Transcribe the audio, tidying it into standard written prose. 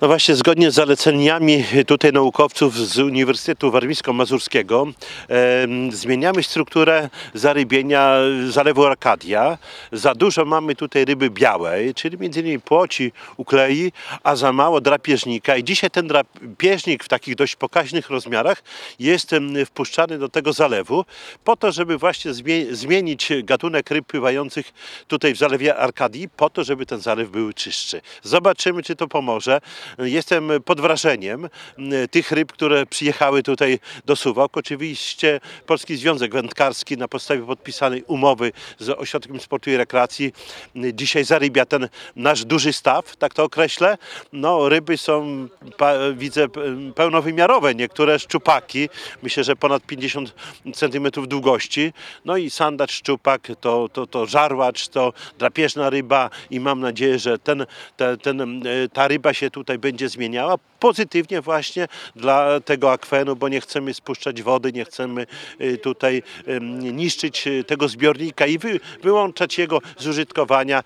No właśnie, zgodnie z zaleceniami tutaj naukowców z Uniwersytetu Warmińsko-Mazurskiego zmieniamy strukturę zarybienia zalewu Arkadia. Za dużo mamy tutaj ryby białej, czyli m.in. płoci, uklei, a za mało drapieżnika. I dzisiaj ten drapieżnik w takich dość pokaźnych rozmiarach jest wpuszczany do tego zalewu po to, żeby właśnie zmienić gatunek ryb pływających tutaj w zalewie Arkadii, po to, żeby ten zalew był czystszy. Zobaczymy, czy to pomoże. Jestem pod wrażeniem tych ryb, które przyjechały tutaj do Suwałk. Oczywiście Polski Związek Wędkarski na podstawie podpisanej umowy z Ośrodkiem Sportu i Rekreacji dzisiaj zarybia ten nasz duży staw, tak to określę. No, ryby są, widzę, pełnowymiarowe. Niektóre szczupaki, myślę, że ponad 50 cm długości. No i sandacz, szczupak, to żarłacz, to drapieżna ryba i mam nadzieję, że ta ryba się tutaj będzie zmieniała pozytywnie właśnie dla tego akwenu, bo nie chcemy spuszczać wody, nie chcemy tutaj niszczyć tego zbiornika i wyłączać jego z użytkowania.